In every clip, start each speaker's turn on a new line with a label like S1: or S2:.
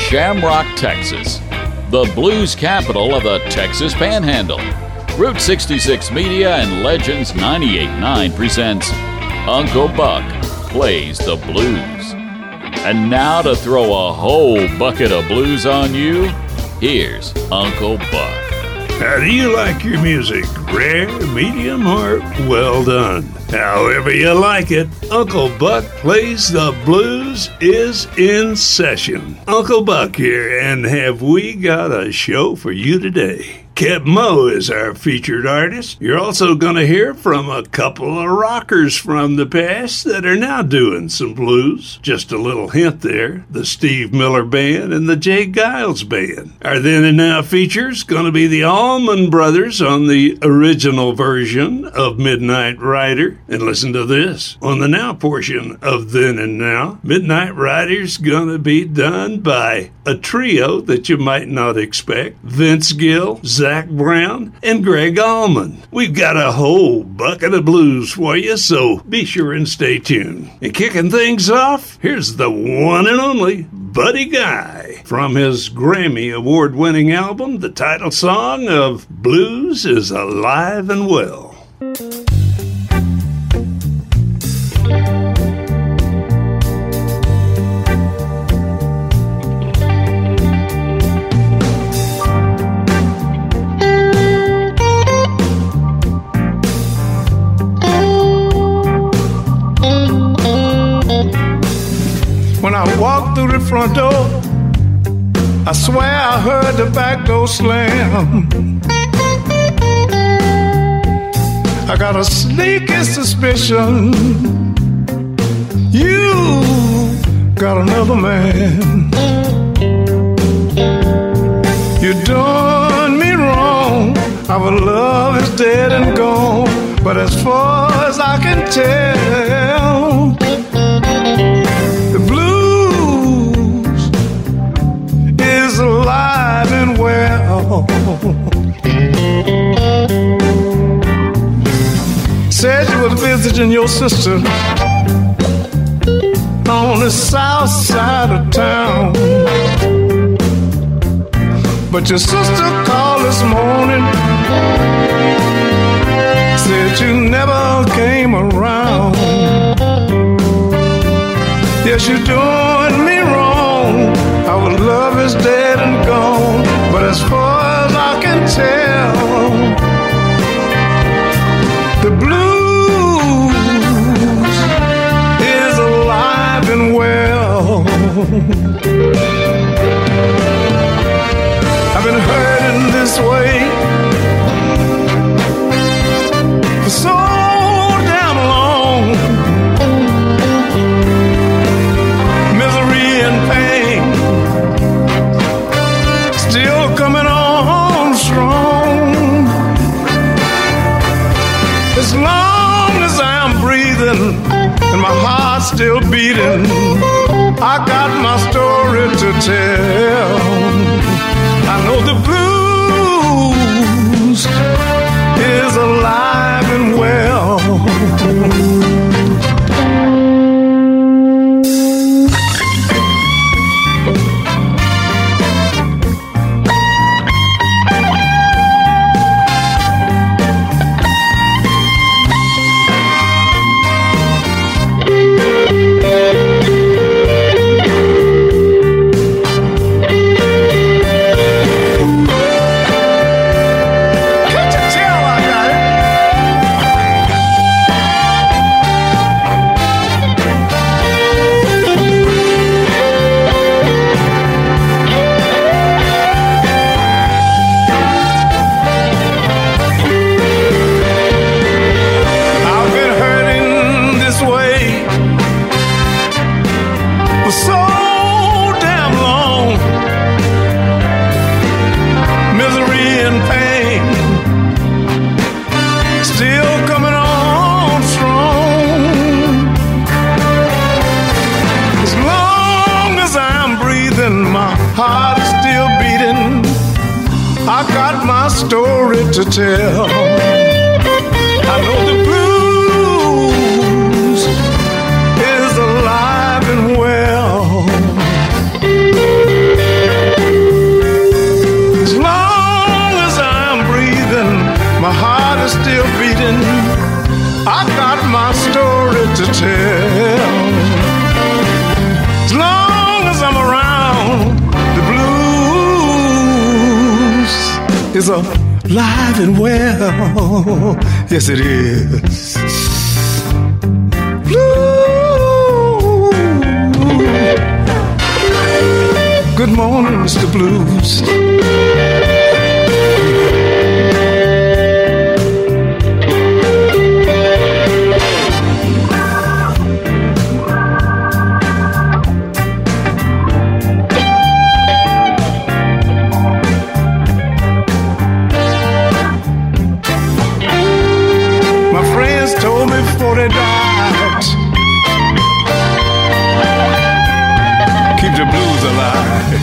S1: Shamrock, Texas, the blues capital of the Texas Panhandle. Route 66 Media and Legends 98.9 presents Uncle Buck Plays the Blues. And now to throw a whole bucket of blues on you, here's Uncle Buck.
S2: How do you like your music? Rare, medium, or well done? However you like it, Uncle Buck Plays the Blues is in session. Uncle Buck here, and have we got a show for you today. Keb Mo is our featured artist. You're also going to hear from a couple of rockers from the past that are now doing some blues. Just a little hint there, the Steve Miller Band and the Jay Giles Band. Our then and now features going to be the Allman Brothers on the original version of Midnight Rider. And listen to this. On the now portion of Then and Now, Midnight Rider's going to be done by a trio that you might not expect. Vince Gill, Zach Brown, and Greg Allman. We've got a whole bucket of blues for you, so be sure and stay tuned. And kicking things off, here's the one and only Buddy Guy from his Grammy award-winning album, the title song of Blues is Alive and Well.
S3: When I walked through the front door, I swear I heard the back door slam. I got a sneaky suspicion you got another man. You done me wrong. Our love is dead and gone. But as far as I can tell, the blues is alive and well. Said you was visiting your sister on the south side of town, but your sister called this morning, said you never came around. Yes, you're doing me wrong. Our love is dead and gone. But as far as I can tell, the blues is alive and well. I've been hurting this way for so damn long. Misery and pain still coming on strong. As long as I'm breathing and my heart's still beating, I got my story to tell. I know the blues is alive and well. Story to tell. I know the blues is alive and well. got my story to tell. As long as I'm around, the blues is alive and well. Yes, it is. Blues. Good morning, Mr. Blues. Told me before they died, keep the blues alive.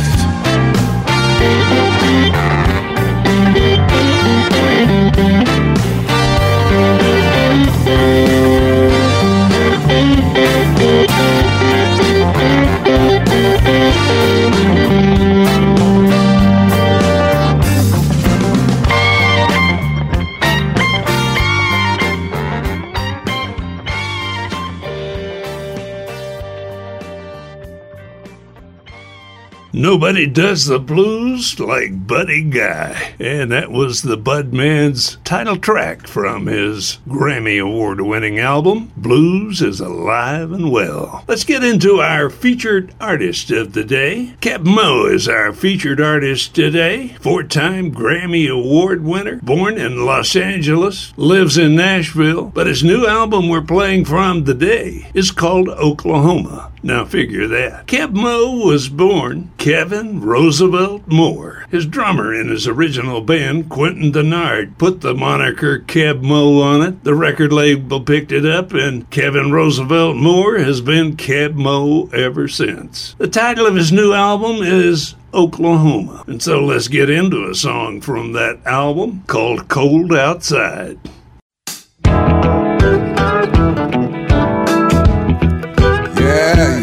S2: Nobody does the blues like Buddy Guy. And that was the Bud Man's title track from his Grammy Award-winning album, Blues is Alive and Well. Let's get into our featured artist of the day. Keb' Mo' is our featured artist today. 4-time Grammy Award winner, born in Los Angeles, lives in Nashville, but his new album we're playing from today is called Oklahoma. Now figure that. Keb' Mo' was born Kevin Roosevelt Moore. His drummer in his original band, Quentin Denard, put the moniker Keb' Mo' on it. The record label picked it up, and Kevin Roosevelt Moore has been Keb' Mo' ever since. The title of his new album is Oklahoma. And so let's get into a song from that album called Cold Outside.
S3: Yeah.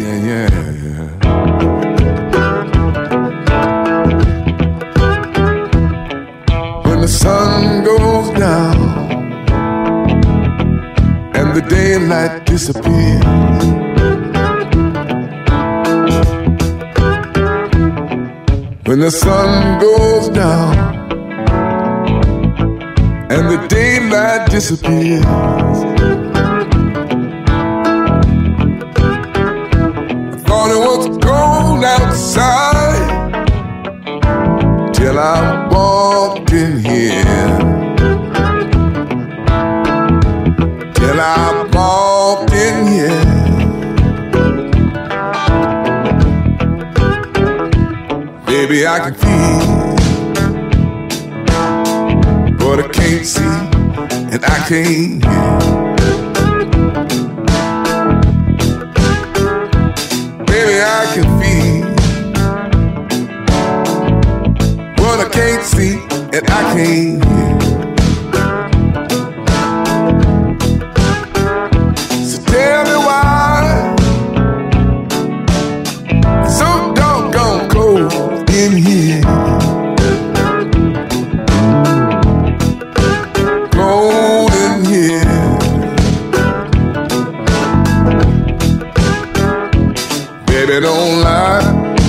S3: When the sun goes down and the daylight disappears, when the sun goes down and the daylight disappears, thought it was cold outside till I walked in here. Till I walked in here. Baby, I can feel, but I can't see and I can't hear. I can feel what I can't see and I can't hear. So tell me why it's so doggone cold in here. Cold in here. Baby, don't lie.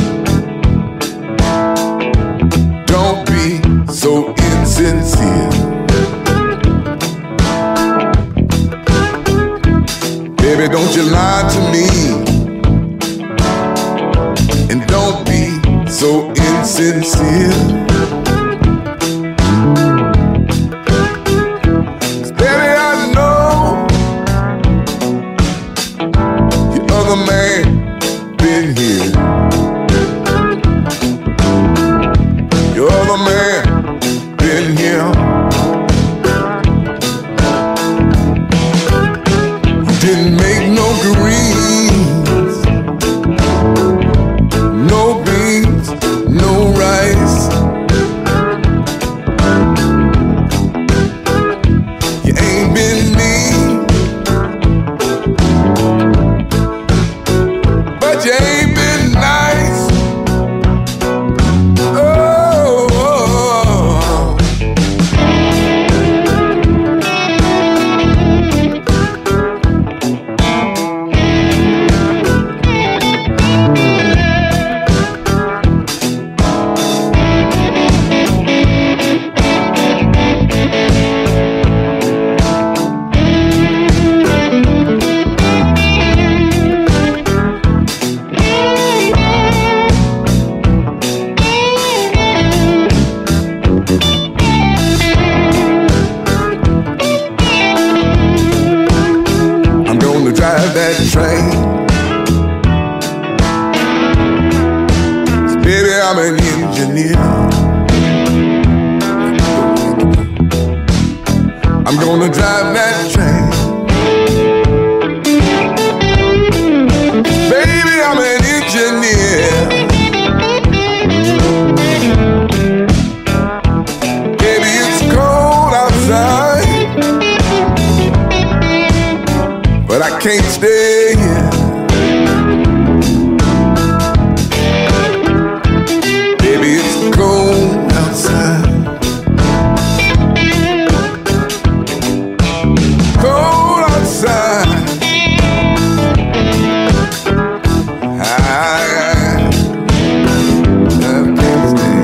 S3: Don't be so insincere. Baby, don't you lie to me. And don't be so insincere. 'Cause baby, I know your other man been here. Your other man been here. Didn't make no greens, no beans, no rice. You ain't been mean, but you ain't been nice. drive that train. Baby, I'm an engineer. I'm gonna drive that train. Baby, I'm an engineer. Baby, it's cold outside, but I can't stay here. Baby, it's cold outside. Cold outside. I can't stay.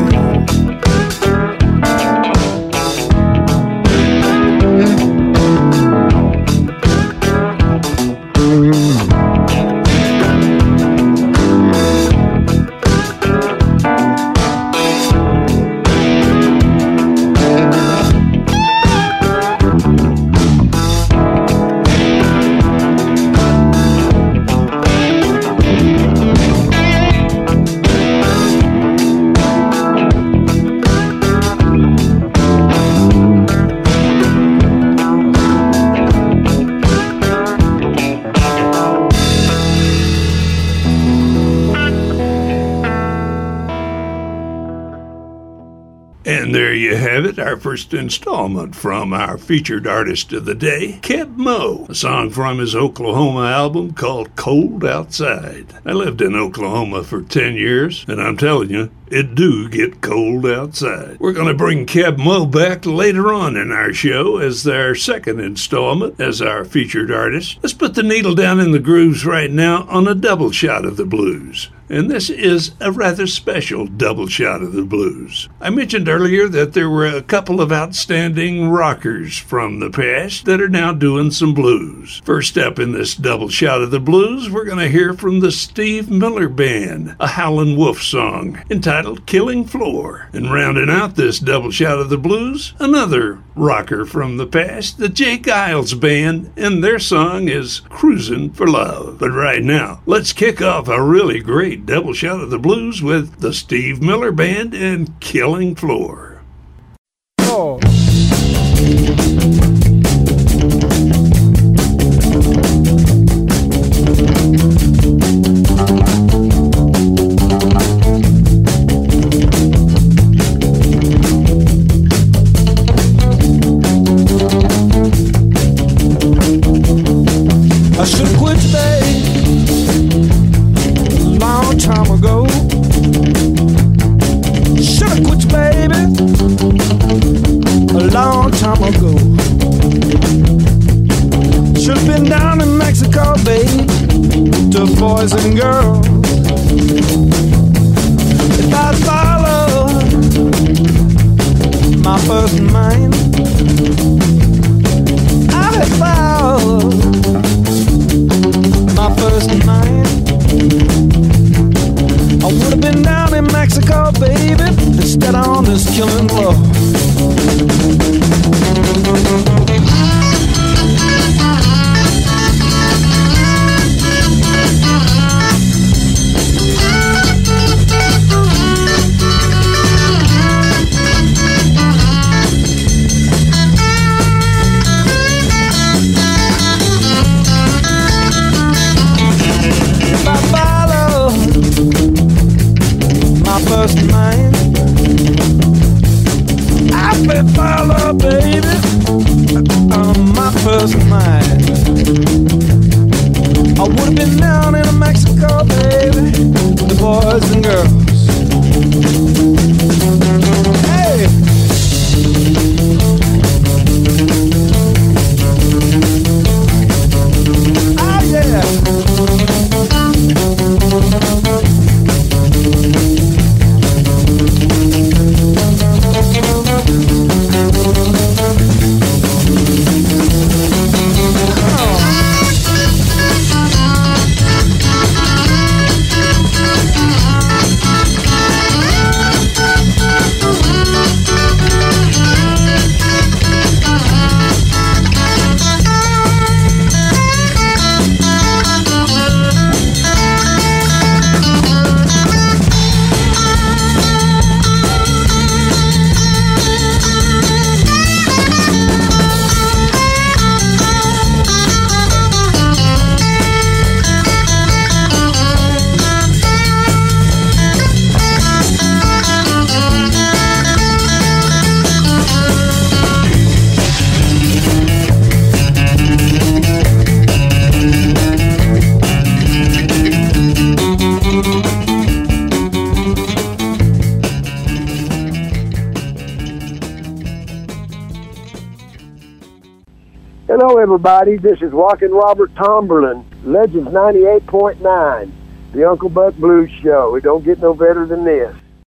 S2: And there you have it, our first installment from our featured artist of the day, Keb Mo, a song from his Oklahoma album called Cold Outside. I lived in Oklahoma for 10 years, and I'm telling you, it do get cold outside. We're going to bring Keb Mo back later on in our show as their second installment as our featured artist. Let's put the needle down in the grooves right now on a double shot of the blues. And this is a rather special double shot of the blues. I mentioned earlier that there were a couple of outstanding rockers from the past that are now doing some blues. First up in this double shot of the blues, we're going to hear from the Steve Miller Band, a Howlin' Wolf song entitled Killing Floor. And rounding out this double shot of the blues, another rocker from the past, the Jay Giles Band, and their song is Cruisin' for Love. But right now, let's kick off a really great double shot of the blues with the Steve Miller Band and Killing Floor.
S4: Oh. I should quit today, long time ago. Should've quit, baby, a long time ago. Should've been down in Mexico, baby, to boys and girls. If I'd followed my first mind, I'd have followed my first mind. I would have been down in Mexico, baby, instead on this killing floor. First mind, I've been followed, baby, on my first mind. I would have been down in Mexico, baby, with the boys and girls. Hey! Oh, yeah!
S5: Hello, everybody. This is Rockin' Robert Tomberlin, Legends 98.9, the Uncle Buck Blues Show. It don't get no better than this.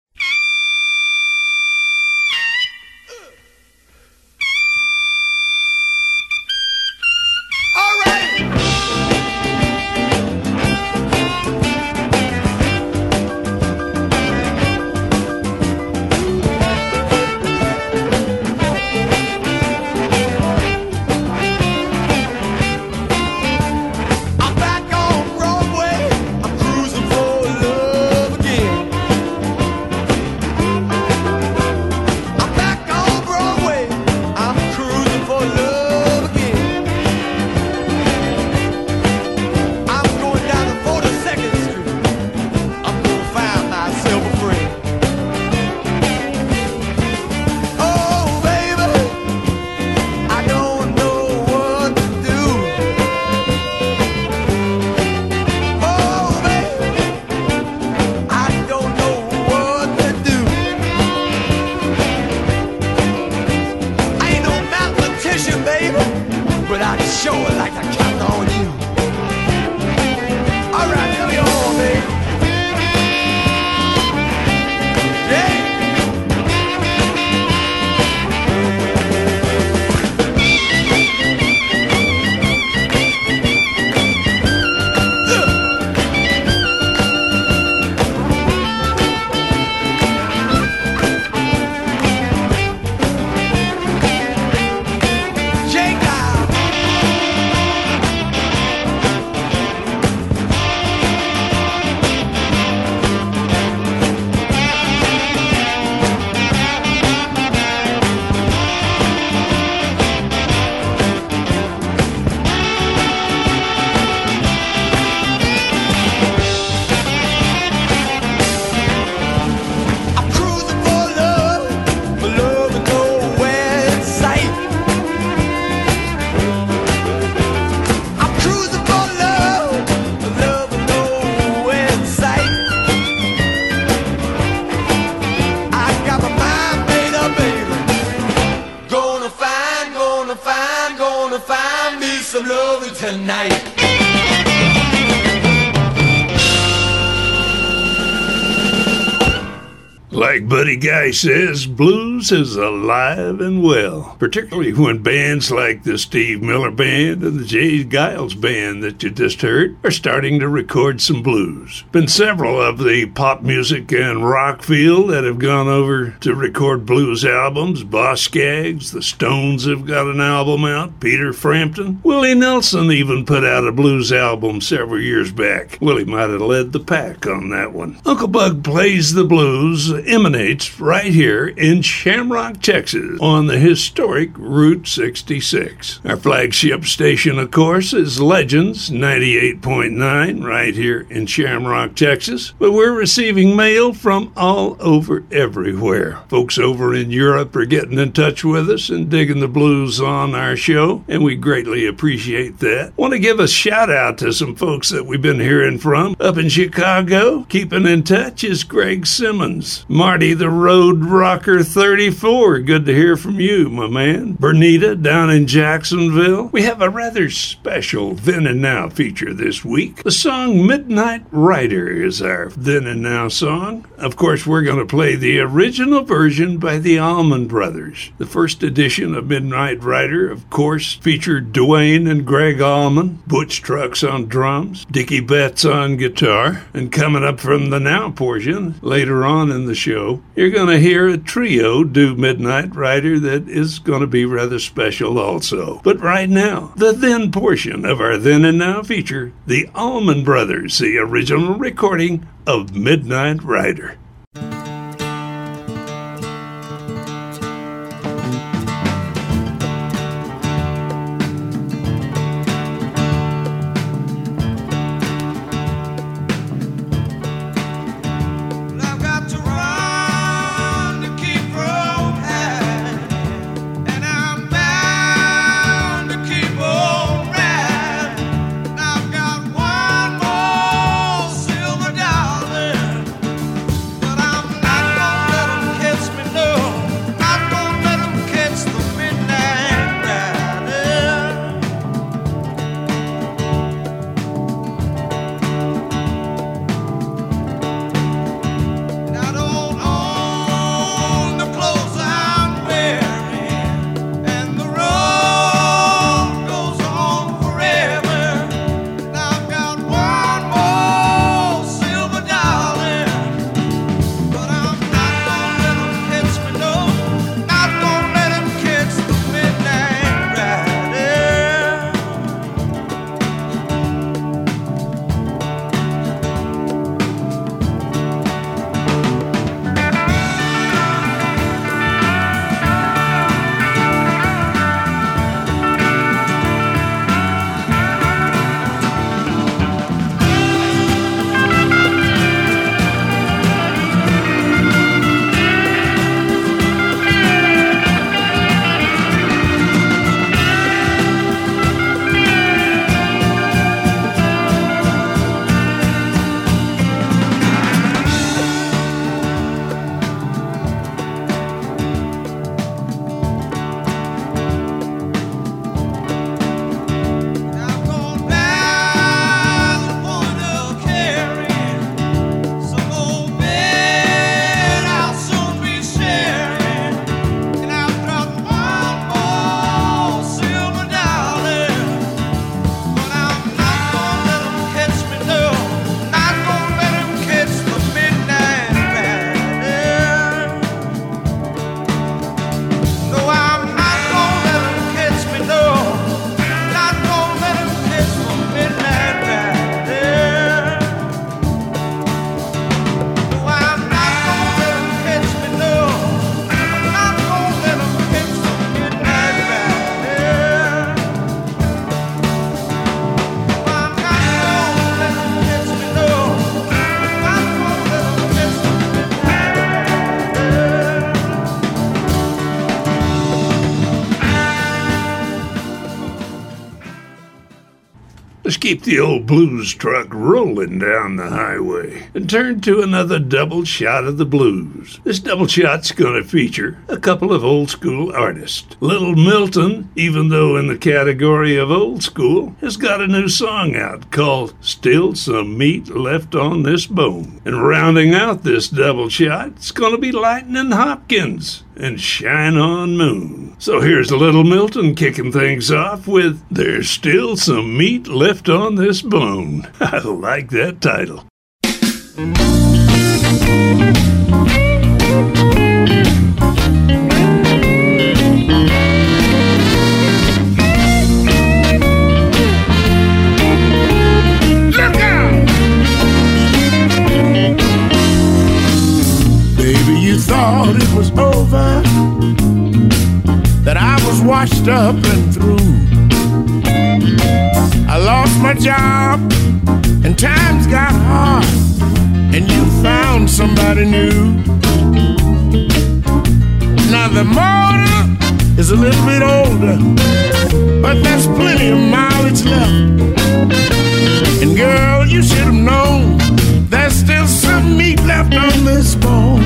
S2: Like Buddy Guy says, blues is alive and well, particularly when bands like the Steve Miller Band and the Jay Giles Band that you just heard are starting to record some blues. Been several of the pop music and rock field that have gone over to record blues albums. Boss Skaggs, the Stones have got an album out, Peter Frampton. Willie Nelson even put out a blues album several years back. Willie might have led the pack on that one. Uncle Buck Plays the Blues emanates right here in Shamrock, Texas, on the historic Route 66. Our flagship station, of course, is Legends 98.9 right here in Shamrock, Texas. But we're receiving mail from all over everywhere. Folks over in Europe are getting in touch with us and digging the blues on our show, and we greatly appreciate that. Want to give a shout out to some folks that we've been hearing from up in Chicago. Keeping in touch is Greg Simmons. Marty the Road Rocker 34, good to hear from you, my man. Bernita down in Jacksonville. We have a rather special Then and Now feature this week. The song Midnight Rider is our Then and Now song. Of course, we're going to play the original version by the Allman Brothers. The first edition of Midnight Rider, of course, featured Dwayne and Greg Allman, Butch Trucks on drums, Dickie Betts on guitar, and coming up from the now portion, later on in the show, you're going to hear a trio do Midnight Rider that is going to be rather special also. But right now, the then portion of our Then and Now feature, the Allman Brothers, the original recording of Midnight Rider. Let's keep the old blues truck rolling down the highway and turn to another double shot of the blues. This double shot's going to feature a couple of old school artists. Little Milton, even though in the category of old school, has got a new song out called Still Some Meat Left on This Bone. And rounding out this double shot, it's going to be Lightning Hopkins and Shine On Moon. So here's Little Milton kicking things off with There's Still Some Meat Left on This Bone. I like that title.
S3: Look out! Baby, you thought it was over, that I was washed up and through. I lost my job and times got hard, and you found somebody new. Now the motor is a little bit older, but there's plenty of mileage left. And girl, you should have known there's still some meat left on this bone.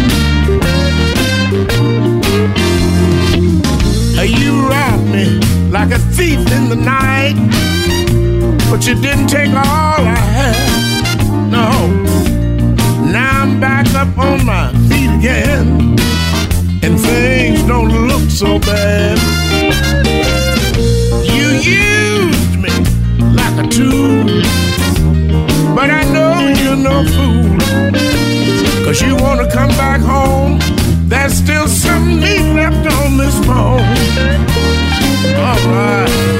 S3: You robbed me like a thief in the night, but you didn't take all I had. No, now I'm back up on my feet again, and things don't look so bad. You used me like a tool, but I know you're no fool, 'cause you wanna come back home. There's still some meat left on this bone. All right.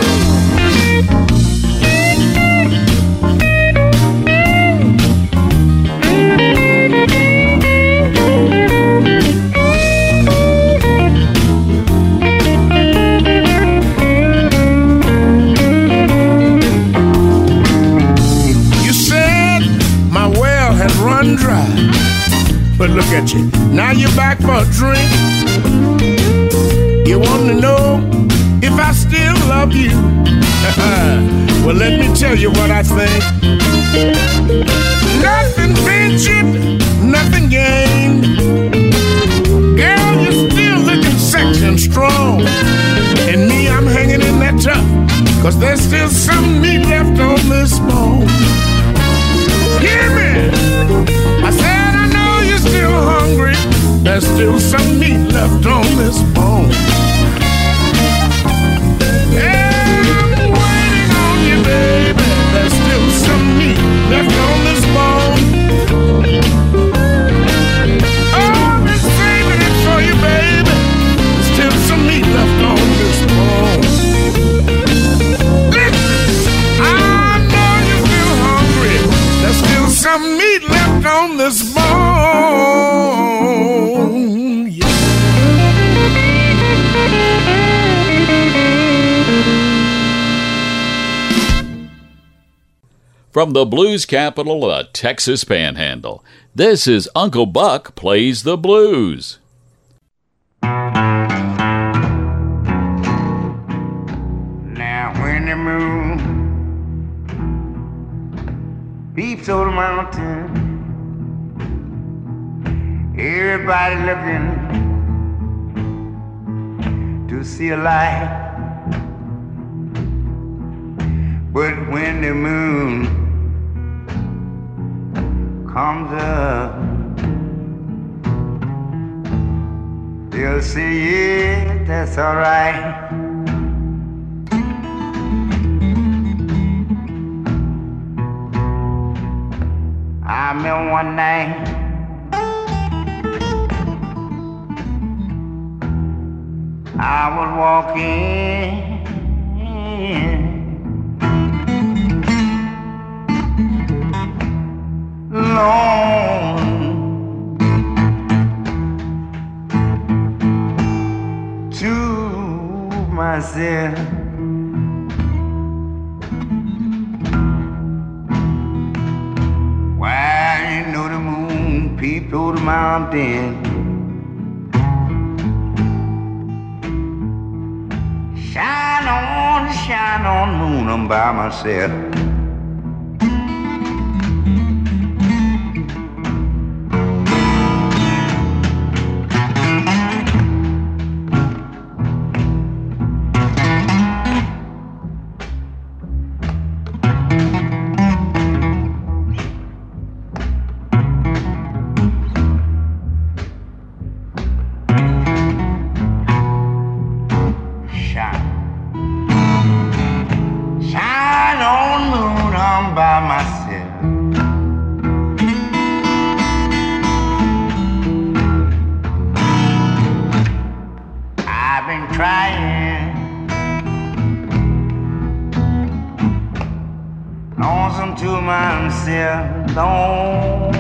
S3: You said my well had run dry, but look at you, now you're back for a drink. You want to know if I still love you? Well, let me tell you what I think. Nothing ventured, nothing gained. Girl, you're still looking sexy and strong, and me, I'm hanging in there tough, 'cause there's still some meat left on this bone. Hear me? I said I know you're still hungry. There's still some meat left on this bone. Yeah, I'm waiting on you, baby. There's still some meat left on this bone. Oh, I've been saving it for you, baby. There's still some meat left on this bone. Listen, I know you're still hungry. There's still some meat left on this bone.
S1: From the blues capital of the Texas Panhandle, this is Uncle Buck Plays the Blues.
S6: Now when the moon peeps over the mountain, everybody looking to see a light. But when the moon comes up, they'll say, yeah, that's all right. I remember one night I was walking alone to myself. Why, you know, the moon peeped over the mountain, shine on, moon, I'm by myself. lonesome to myself alone.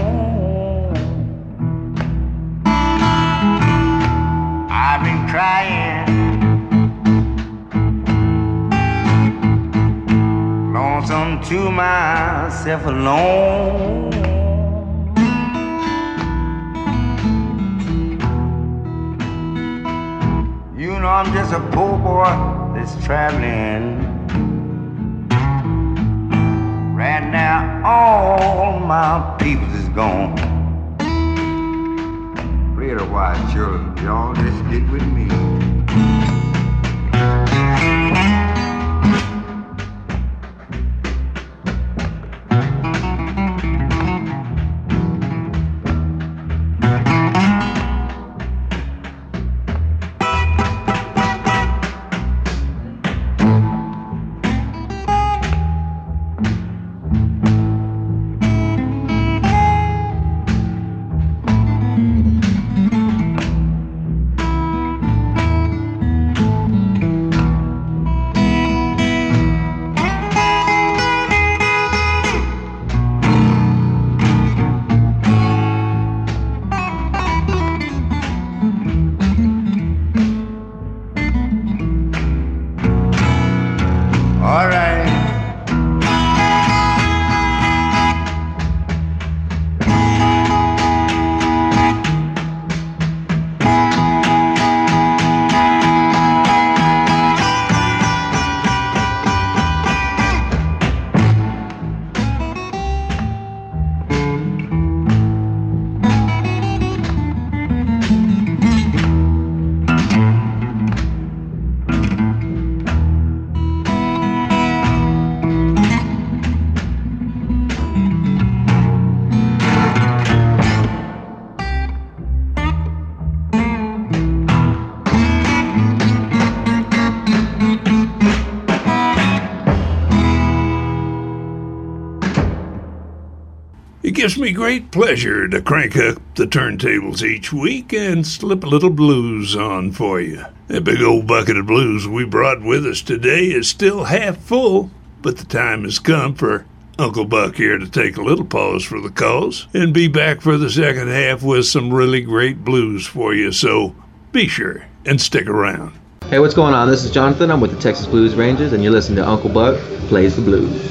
S6: I've been crying, lonesome to myself alone. You know I'm just a poor boy that's traveling. Right now all my people is gone. Play it a while, children. Y'all just get with me.
S2: It gives me great pleasure to crank up the turntables each week and slip a little blues on for you. That big old bucket of blues we brought with us today is still half full, but the time has come for Uncle Buck here to take a little pause for the cause and be back for the second half with some really great blues for you, so be sure and stick around.
S7: Hey, what's going on? This is Jonathan. I'm with the Texas Blues Rangers, and you're listening to Uncle Buck Plays the Blues.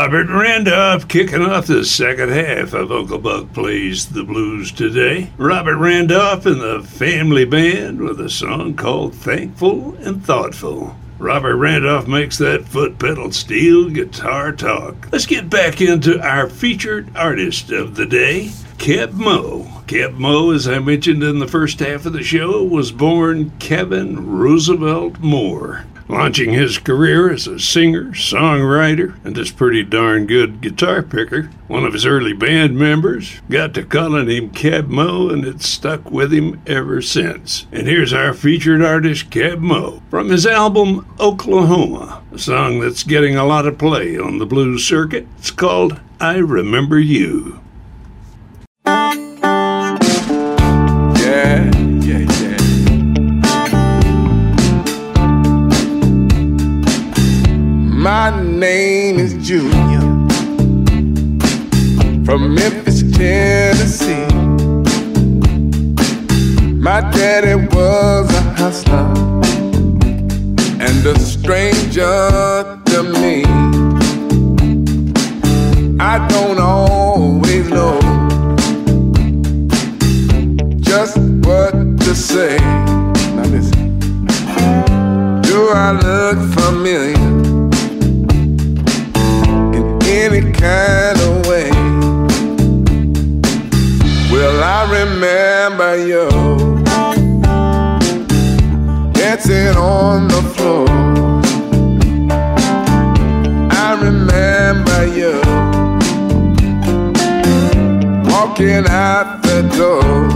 S2: Robert Randolph kicking off the second half of Uncle Buck Plays the Blues today. Robert Randolph and the Family Band with a song called Thankful and Thoughtful. Robert Randolph makes that foot pedal steel guitar talk. Let's get back into our featured artist of the day, Keb Mo. Keb Mo, as I mentioned in the first half of the show, was born Kevin Roosevelt Moore, launching his career as a singer, songwriter, and this pretty darn good guitar picker. One of his early band members got to calling him Keb Mo, and it's stuck with him ever since. And here's our featured artist, Keb Mo, from his album Oklahoma, a song that's getting a lot of play on the blues circuit. It's called I Remember You.
S3: Yeah. My name is Junior, from Memphis, Tennessee. My daddy was a hustler and a stranger to me. I don't always know just what to say. Now listen, do I look familiar any kind of way? Well, I remember you dancing on the floor. I remember you walking out the door.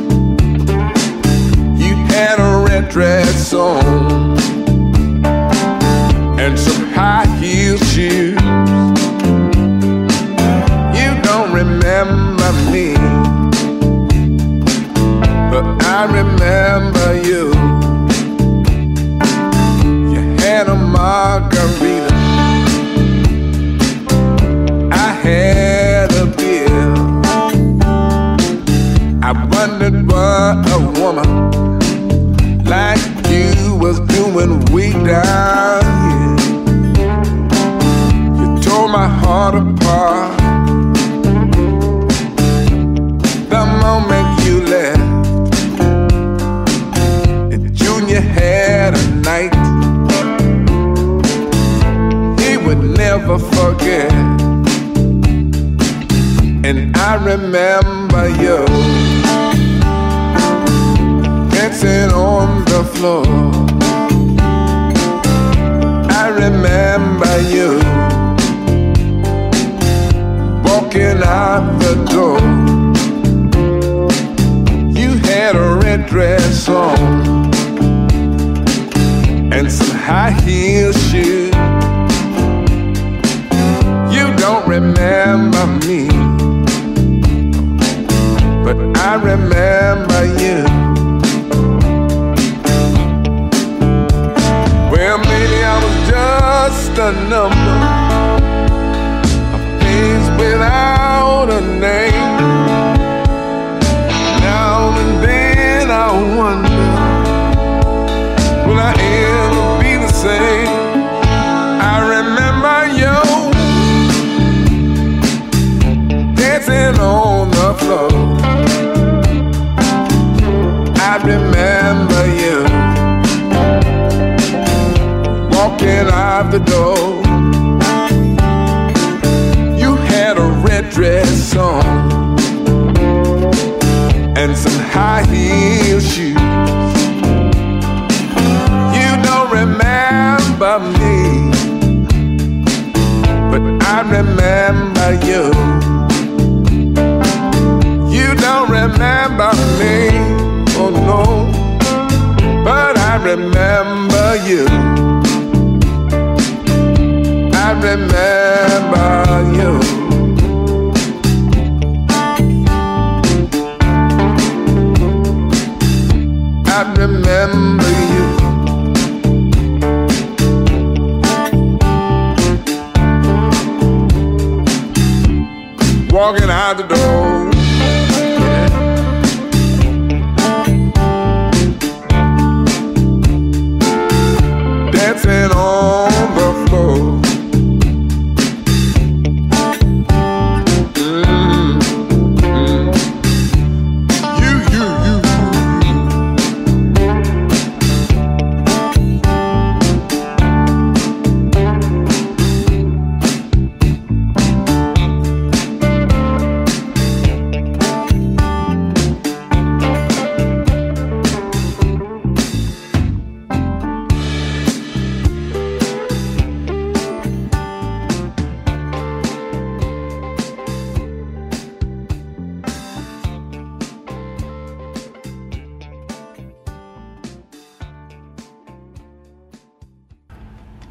S3: You had a red dress on and some high heel shoes. Remember me, but I remember you. You had a margarita, I had a beer. I wondered what a woman like you was doing way down here. You tore my heart apart the moment you left. And Junior had a night he would never forget. And I remember you dancing on the floor. I remember you walking out the door. Had a red dress on and some high heel shoes. You don't remember me, but I remember you. Well, maybe I was just a number, a face without a name. And then I wonder, will I ever be the same? I remember you dancing on the floor. I remember you walking out the door. You had a red dress on and some high heel shoes. You don't remember me, but I remember you. You don't remember me, oh no, but I remember you. I remember you. I remember you. Walking out the door. Dancing on the floor.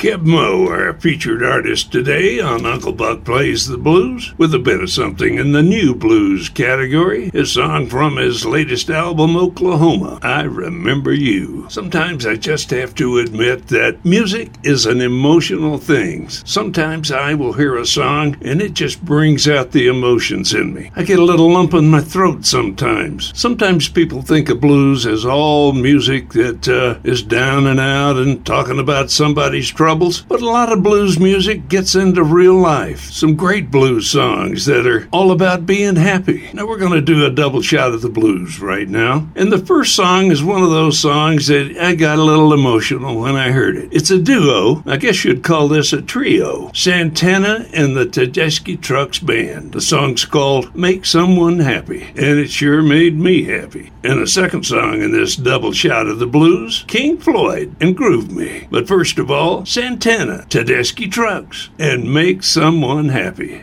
S2: Keb Mo, our featured artist today on Uncle Buck Plays the Blues, with a bit of something in the new blues category. A song from his latest album, Oklahoma, I Remember You. Sometimes I just have to admit that music is an emotional thing. Sometimes I will hear a song and it just brings out the emotions in me. I get a little lump in my throat sometimes. Sometimes people think of blues as all music that is down and out and talking about somebody's troubles, but a lot of blues music gets into real life. Some great blues songs that are all about being happy. Now we're going to do a double shot of the blues right now, and the first song is one of those songs that I got a little emotional when I heard it. It's a duo. I guess you'd call this a trio. Santana and the Tedeschi Trucks Band. The song's called Make Someone Happy, and it sure made me happy. And the second song in this double shot of the blues, King Floyd and Groove Me. But first of all, Santana, Tedeschi Trucks, and Make Someone Happy.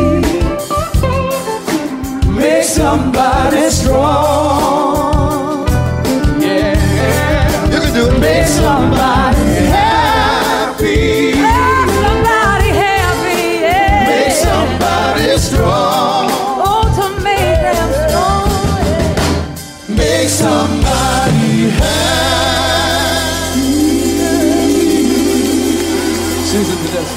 S8: Somebody strong. make somebody happy. Make somebody happy, yeah. Make somebody strong. Oh, to make them strong, yeah. Make somebody happy.
S9: Susan Tedeschi.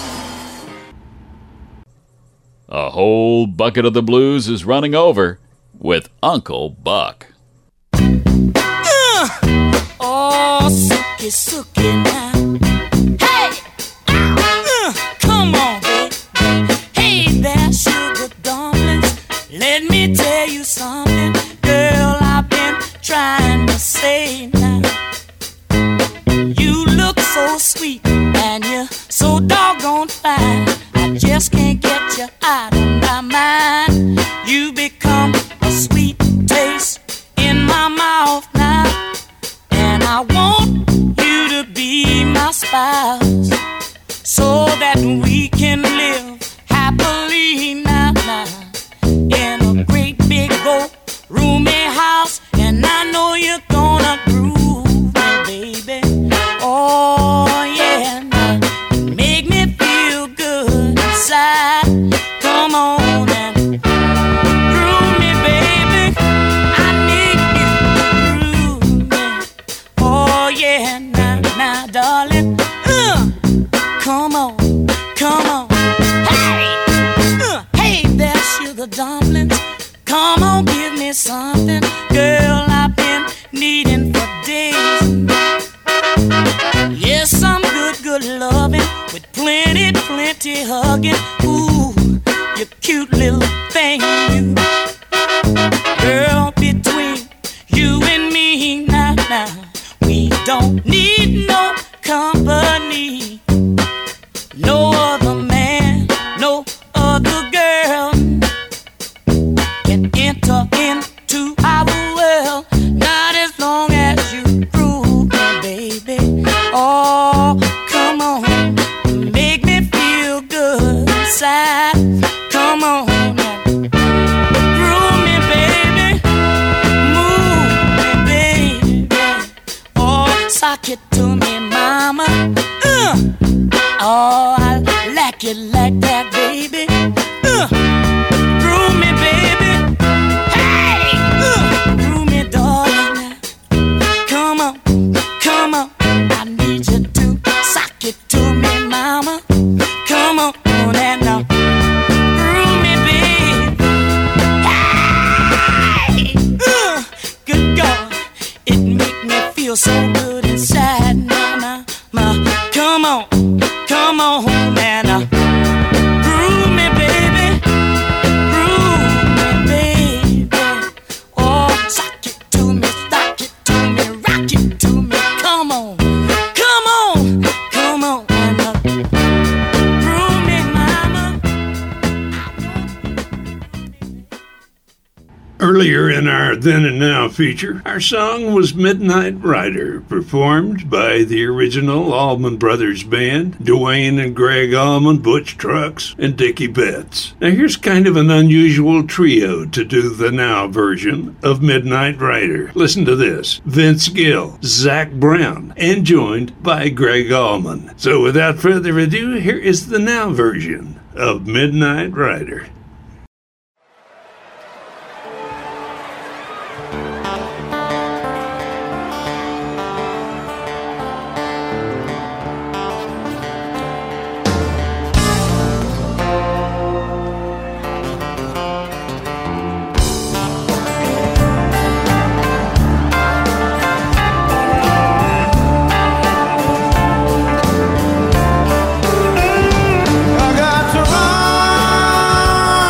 S1: A whole bucket of the blues is running over with Uncle Buck.
S8: Oh, sookie, sookie now. Hey! Come on, baby. Hey there, sugar dumplings. Let me tell you something, girl, I've been trying to say now. You look so sweet and you're so doggone fine. I just can't get you out of my mind. You become a sweet taste in my mouth now. And I want you to be my spouse, so that we can live happily now, in a great big old roomy house. And I know you're gonna groove me, baby. Oh yeah, now make me feel good inside. Come on and groove me, baby. I need you to groove me. Oh yeah, now, darling. Come on, come on. Hey there, sugar dumplings. Come on, give me something, girl, I've been needing for days. Yes, some good loving with plenty hugging. Ooh, you cute little thing, you. Girl, between you and me now, we don't need no company. No other man, no other girl can enter into our world. Not as long as you prove me, baby. Oh, come on, make me feel good inside. Come on, groove me, baby. Move me, baby. Oh, sock it to me, mama. Oh, I like it like that, baby. Groove me, baby. Hey, groove me, darling. Come on, come on. I need you to sock it to me, mama. Come on, and now groove me, baby. Hey, good God, it make me feel so good inside, mama. Come on. Come on, man, groove me, baby, groove me, baby. Oh, sock it to me, rock it to me. Come on, come on, come on, and groove me, mama.
S2: Earlier in our Then and Now feature, our song was Midnight Rider, performed by the original Allman Brothers Band, Dwayne and Greg Allman, Butch Trucks, and Dickie Betts. Now here's kind of an unusual trio to do the now version of Midnight Rider. Listen to this: Vince Gill, Zach Brown, and joined by Greg Allman. So without further ado, here is the now version of Midnight Rider.
S3: I got to run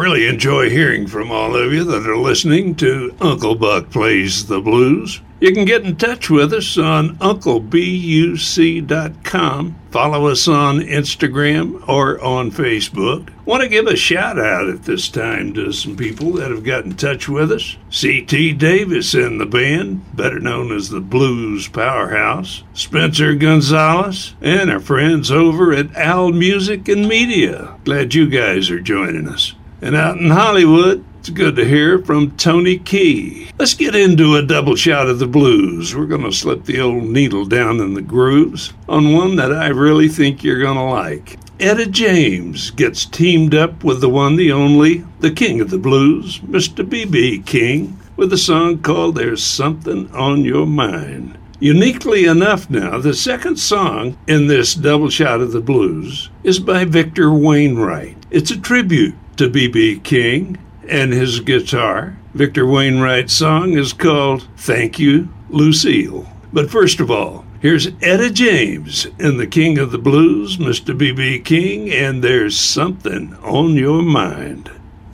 S2: really enjoy hearing from all of you that are listening to Uncle Buck Plays the Blues. You can get in touch with us on unclebuc.com. Follow us on Instagram or on Facebook. Want to give a shout out at this time to some people that have got in touch with us. C.T. Davis and the band, better known as the Blues Powerhouse. Spencer Gonzalez and our friends over at Al Music and Media. Glad you guys are joining us. And out in Hollywood, it's good to hear from Tony Key. Let's get into a double shot of the blues. We're going to slip the old needle down in the grooves on one that I really think you're going to like. Etta James gets teamed up with the one, the only, the king of the blues, Mr. B.B. King, with a song called There's Something on Your Mind. Uniquely enough now, the second song in this double shot of the blues is by Victor Wainwright. It's a tribute to B.B. King and his guitar. Victor Wainwright's song is called Thank You, Lucille. But first of all, here's Etta James and the king of the blues, Mr. B.B. King, and There's Something on Your Mind.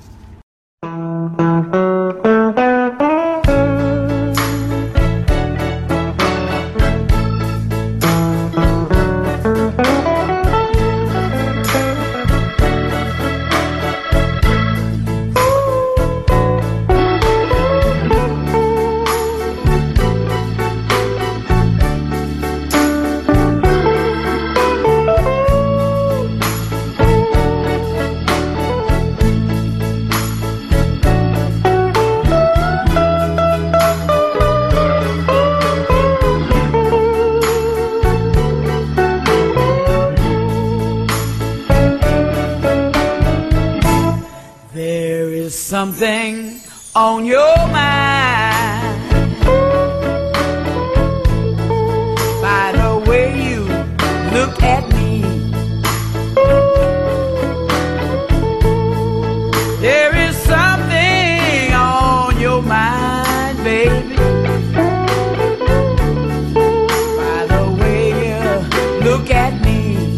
S8: Something on your mind by the way you look at me. There is something on your mind, baby, by the way you look at me.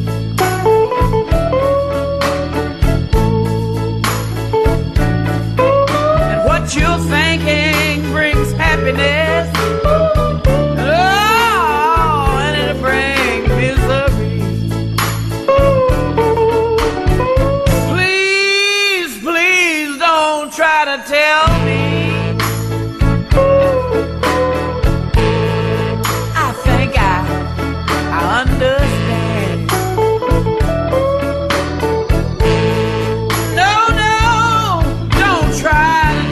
S8: You're thinking brings happiness, oh, and it'll bring misery. Please, please don't try to tell me I think I understand. No, don't try.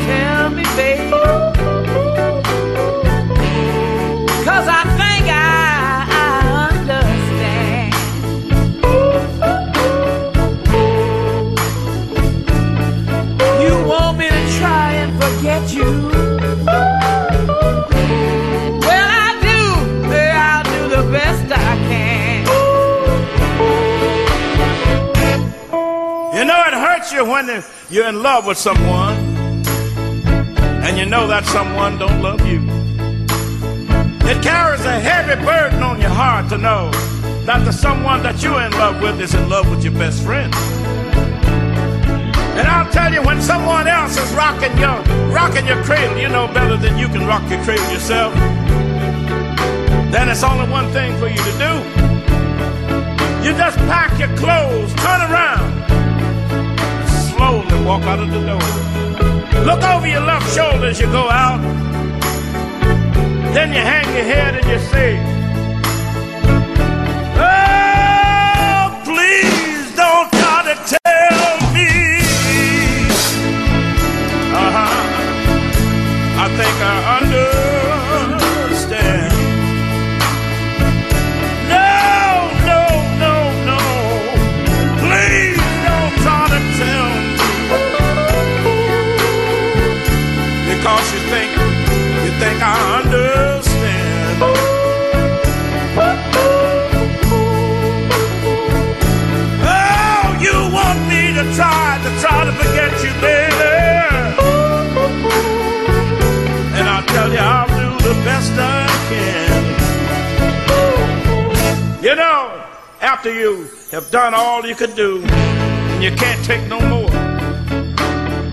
S8: Cause I think I understand. You want me to try and forget you? Well, I'll do the best I can.
S3: You know, it hurts you when you're in love with someone and you know that someone don't love you. It carries a heavy burden on your heart to know that the someone that you're in love with is in love with your best friend. And I'll tell you, when someone else is rocking your cradle, you know better than you can rock your cradle yourself. Then it's only one thing for you to do. You just pack your clothes, turn around, and slowly walk out of the door. Look over your left shoulder as you go out. Then you hang your head and you say, oh, please don't try to tell me. I think I understand. No. Please don't try to tell me. Because you think I understand. Oh, you want me to try to forget you, baby. And I'll tell you, I'll do the best I can. You know, after you have done all you could do, and you can't take no more,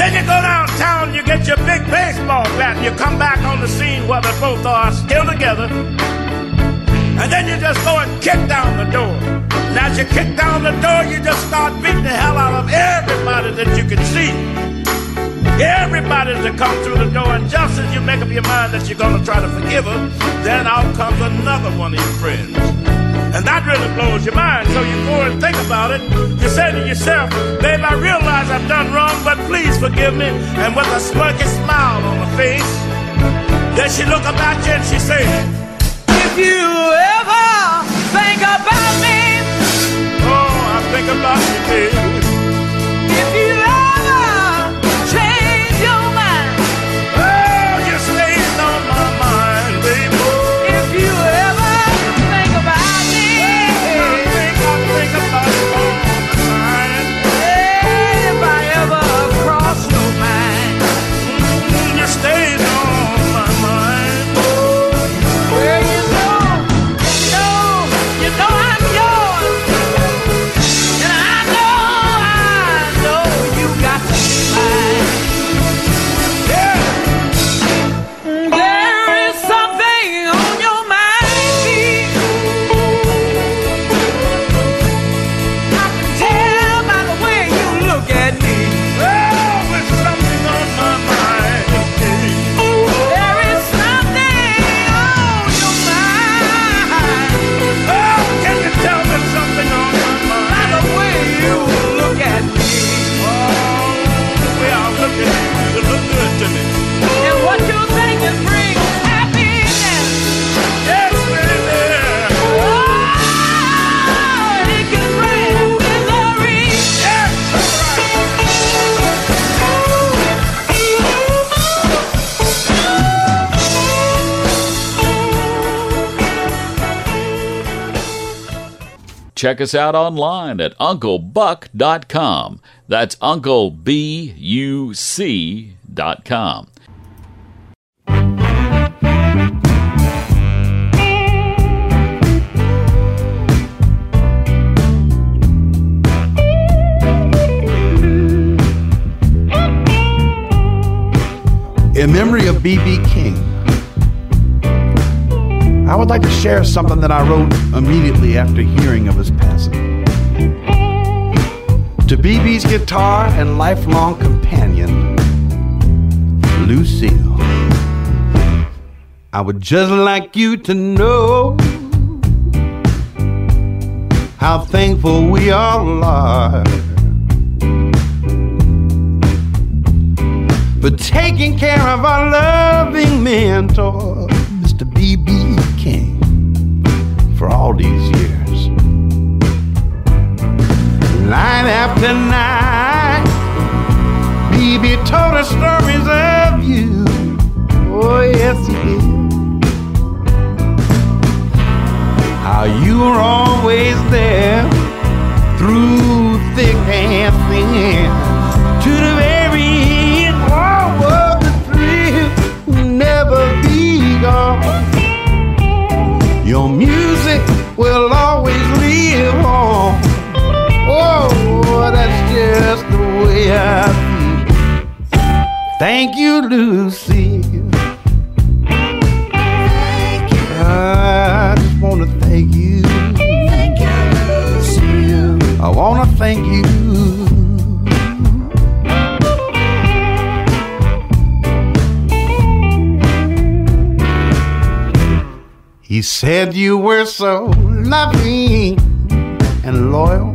S3: Then you go downtown, you get your big baseball bat, and you come back on the scene where they both are still together. And then you just go and kick down the door. And as you kick down the door, you just start beating the hell out of everybody that you can see. Everybody that comes through the door, and just as you make up your mind that you're going to try to forgive her, then out comes another one of your friends. And that really blows your mind, so you go and think about it. You say to yourself, babe, I realize I've done wrong, but please forgive me. And with a smirky smile on her face, then she look up at you and she say,
S4: if you ever think about me,
S3: oh, I think about you, baby.
S4: If you ever change your mind,
S3: oh, you stays on my mind, baby.
S4: If you ever think about me,
S3: I think about you all the time.
S4: If I ever cross your mind,
S3: you stays on my mind.
S4: Well, you know I'm yours, and I know you got to be mine.
S3: Yeah.
S4: There is something on your mind, babe. I can tell by the way you look at me.
S3: Oh, there's something on my mind.
S4: There is something on your mind.
S3: Oh, can you tell me something on my mind?
S4: By the way you look at me.
S3: Oh, the way I look at you, you look good to me.
S4: And what you think is brings happiness.
S3: Yes, baby.
S4: Oh, it can bring misery.
S3: Yes,
S1: Check us out online at UncleBuck.com. That's UncleBuc.com.
S10: In memory of B.B. King, I would like to share something that I wrote immediately after hearing of his passing. To B.B.'s guitar and lifelong companion, Lucille, I would just like you to know how thankful we all are for taking care of our loving mentor, Mr. B.B. King, for all these years. Night after night, B.B. told us stories of you. Oh, yes, he did. How you were always there through thick and thin, to the very end. Oh, the thrill will never be gone. Your music will always live on. Oh, that's just the way I feel. Thank you, Lucille. Thank you. I just want to thank you. Thank you, Lucille. I want to thank you. He said you were so loving and loyal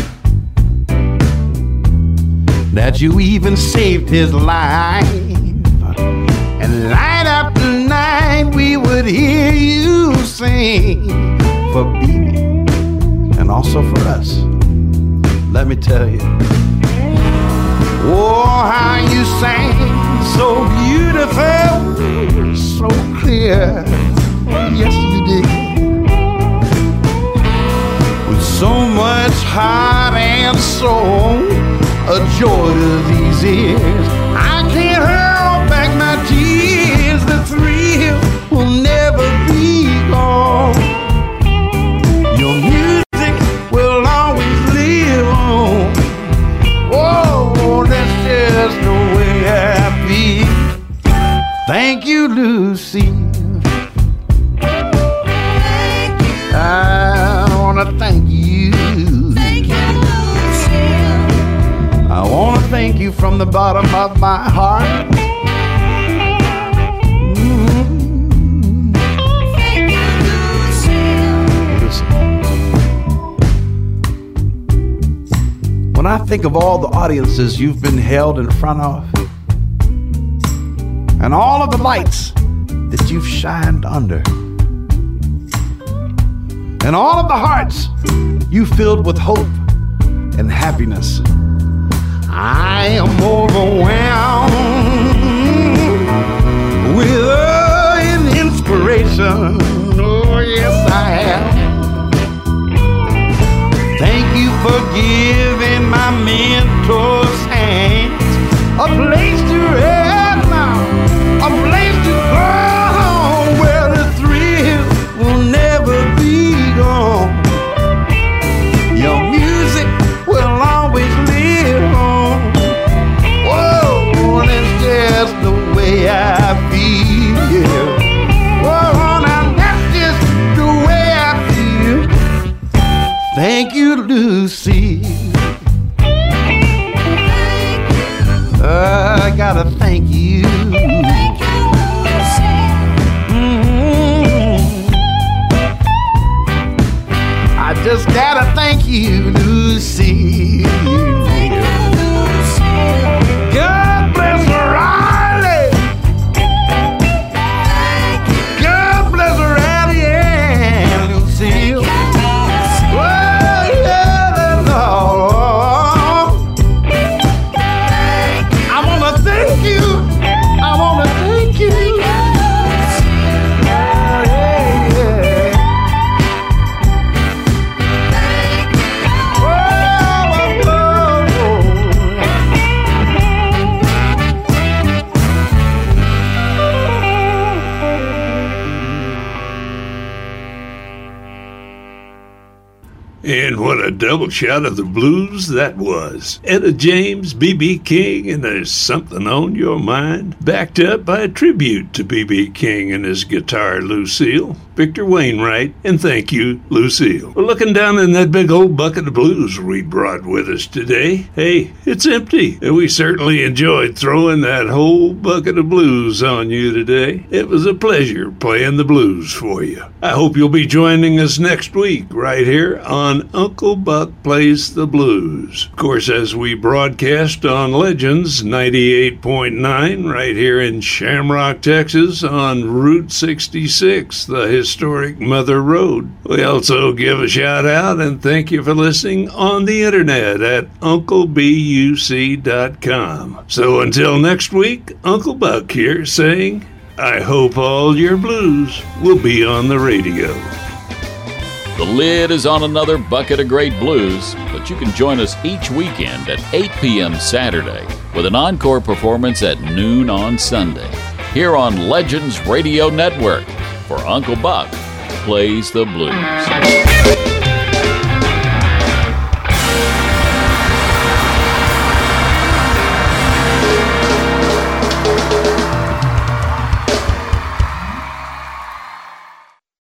S10: that you even saved his life. And night after night we would hear you sing for B.B. and also for us. Let me tell you, oh, how you sang so beautiful, so clear. Yes, you did. With so much heart and soul, a joy to these ears. I can't hold back my tears. The thrill will never be gone. Your music will always live on. Oh, that's just the way Thank you, Lucille. I wanna thank you. I wanna thank you from the bottom of my heart. When I think of all the audiences you've been held in front of, and all of the lights that you've shined under, and all of the hearts you filled with hope and happiness, I am overwhelmed with an inspiration. Oh, yes, I am. Thank you for giving my mentor's hands a place to rest now, a place to go where the thrill will never be gone. Your music will always live on. Whoa, that's just the way I feel. Whoa, now that's just the way I feel. Thank you, Lucy. I gotta thank you. I just gotta thank you, Lucy. God bless Riley. God bless Riley and Lucille. Well, yeah, that's all. I wanna thank you. I wanna thank you.
S2: And what a double shot of the blues that was. Etta James, B.B. King, and There's Something on Your Mind, backed up by a tribute to B.B. King and his guitar, Lucille, Victor Wainwright, and thank you, Lucille. We're looking down in that big old bucket of blues we brought with us today. Hey, it's empty, and we certainly enjoyed throwing that whole bucket of blues on you today. It was a pleasure playing the blues for you. I hope you'll be joining us next week right here on Uncle Buck Plays the Blues. Of course, as we broadcast on Legends 98.9 right here in Shamrock, Texas on Route 66, the historic Mother Road. We also give a shout out and thank you for listening on the internet at unclebuc.com. So until next week, Uncle Buck here saying, I hope all your blues will be on the radio.
S1: The lid is on another bucket of great blues, but you can join us each weekend at 8 p.m. Saturday with an encore performance at noon on Sunday here on Legends Radio Network for Uncle Buck Plays the Blues.